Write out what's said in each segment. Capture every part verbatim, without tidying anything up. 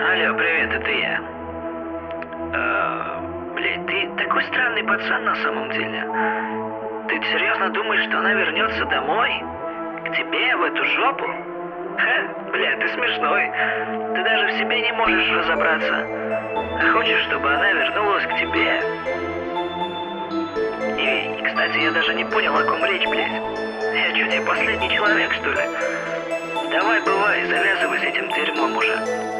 Алло, привет, это я. Э, блядь, ты такой странный пацан на самом деле. Ты серьезно думаешь, что она вернется домой? К тебе, в эту жопу? Ха, бля, ты смешной. Ты даже в себе не можешь разобраться. А хочешь, чтобы она вернулась к тебе? И, и, кстати, я даже не понял, о ком речь, блядь. Я что, тебе последний человек, что ли? Давай, бывай, завязывай с этим дерьмом уже.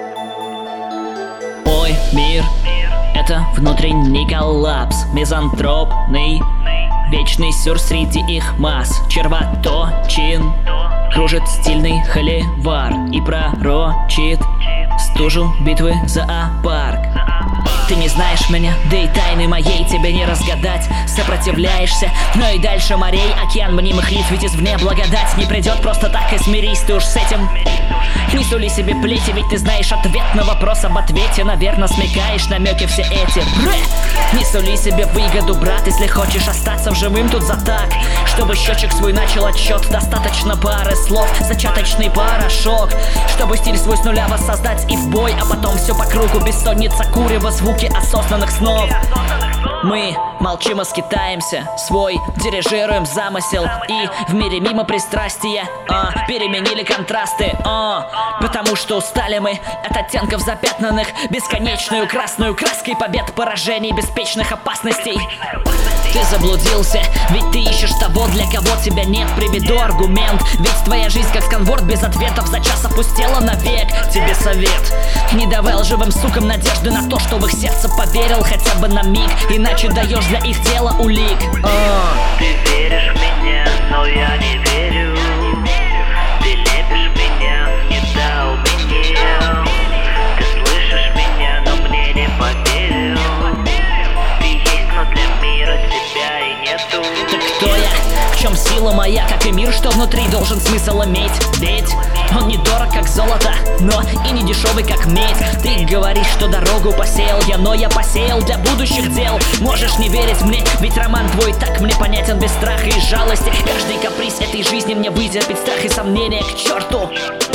Ой, мир, это внутренний коллапс, мизантропный, вечный сюр среди их масс, червоточин, кружит стильный холивар и пророчит стужу битвы зоопарк. Ты не знаешь меня, да и тайны моей тебе не разгадать. Сопротивляешься, но и дальше морей, океан мнимых лиц, ведь извне благодать не придет просто так, и смирись ты уж с этим. Не сули себе плети, ведь ты знаешь ответ на вопрос об ответе. Наверно, смекаешь намеки все эти. Брэ! Не сули себе выгоду, брат, если хочешь остаться в живым тут за так. Чтобы счетчик свой начал отсчет, достаточно пары слов, зачаточный порошок, чтобы стиль свой с нуля воссоздать и в бой, а потом все по кругу, бессонница, курево, звуки осознанных снов. Мы молчим и скитаемся, свой дирижируем замысел, и в мире мимо пристрастия а, переменили контрасты, а, потому что устали мы от оттенков запятнанных бесконечную красную краской побед, поражений, беспечных опасностей. Ты заблудился, ведь ты ищешь того, для кого тебя нет. Приведу аргумент, ведь твоя жизнь как сканворд без ответов за час опустела навек. Тебе совет: не давай лживым сукам надежды на то, что в их сердце поверил хотя бы на миг, иначе даешь для их тела улик. а. Ты веришь в меня, но я не верю. Ты лепишь меня в недоумение. Ты слышишь меня, но мне не поверил. Ты есть, но для мира тебя и нету. Так кто я? В чем сила моя? Как и мир, что внутри должен смысл иметь. Ведь он не дорог, как золото, но и не дешевый, как медь. Ты говоришь, что дорогу посеял я, но я посеял для будущих дел. Можешь не верить мне, ведь роман твой так мне понятен без страха и жалости. Каждый каприз этой жизни мне вытерпит страх и сомнения к черту.